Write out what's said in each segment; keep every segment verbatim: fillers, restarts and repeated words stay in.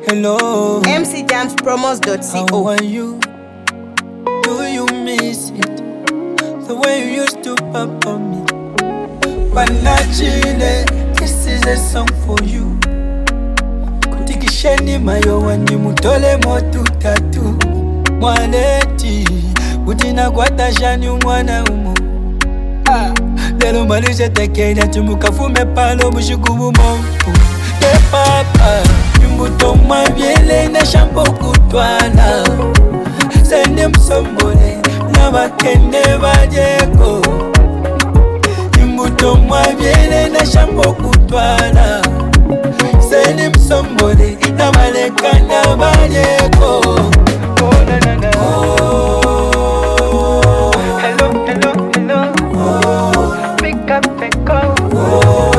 Hello, M C Jams Promos dot co. how are you? Do you miss it? The way you used to pop on me. Panachile, this is a song for you. Kutikisheni mayo wani mutole motu tatu. Mwaleti, utina kwa tashani umwana umu. Ah, lelo malishe tekenya tumukafume palo mushukubu mongu. Hey papa, imbuto mwavyele na shampo kutwana. Sende msombole na bakende bajeko. Imbuto mwavyele na shampo kutwana. Sende msombole na baleka na bajeko. Oh na na na. Oh, hello hello hello. Oh, pick up the call. Oh.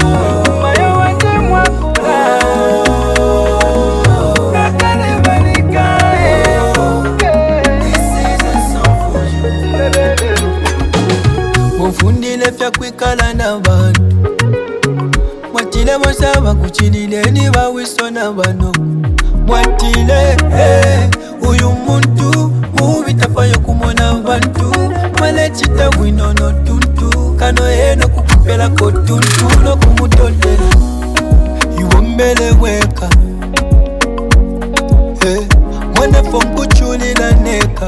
Mufundile fya kwikala na bantu. Mwatile mosaba kuchilile ni bawiso na bano. Mwatile eh, uyu muntu mubitafayo kumona bantu. Mwale chita winono tuntu kano eno kukupela kotuntu no kumutolele. Iwombele weka eh, mwana fongu chuli la neka.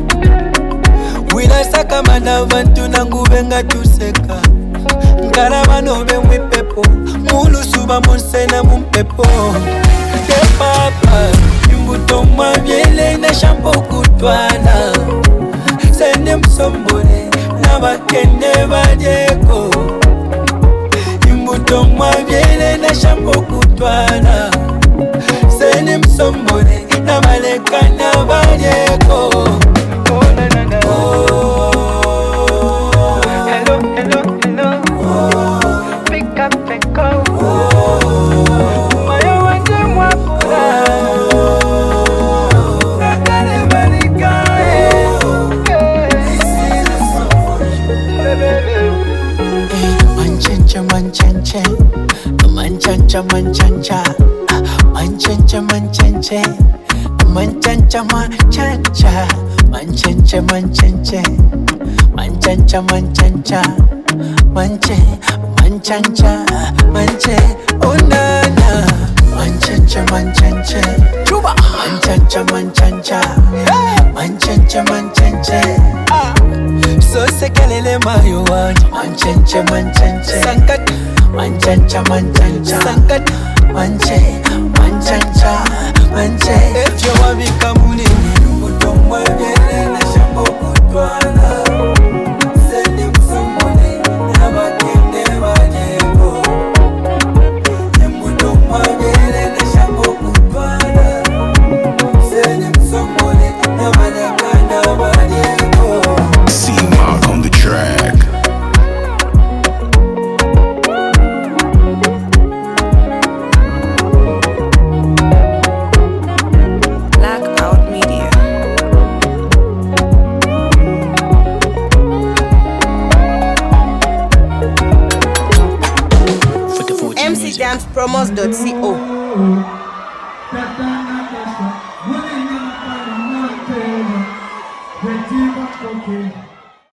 Wila saka mana vantu nangubenga tuseka. Nkaraba nobe mwipepo. Mulu suba monsena mumpepo. Hey papa, imbuto mwavyele na shampo kutwana. Sende msombole na bakende bajeko. Imbuto mwavyele na shampo kutwana. Sende msombole na baleka na bajeko. Oh na na na. Oh, hello hello hello. Oh, pick up the call. Oh, mayo wanje mwakula. Nakale balika. This is a song for you. Manchancha manchancha, manchancha manchancha, manchancha manchancha, manchancha manchancha, manchancha manchancha, manchancha manchancha, manche manchancha manche oh nana, manchancha manchancha, chuba manchancha manchancha, manchancha manchancha. So sekelele mayo wanje manchancha manchancha sankat manchancha manchancha sankat manche manchancha manche efyo wabika munini utomwe vyele na shambo kutwana. Sende msomone na bakende bajeko. Utomwe vyele na shambo kutwana. Sende msomone na baleka na bajeko. C-Mark on the track. Blackout Media. M C Jams Promos dot co.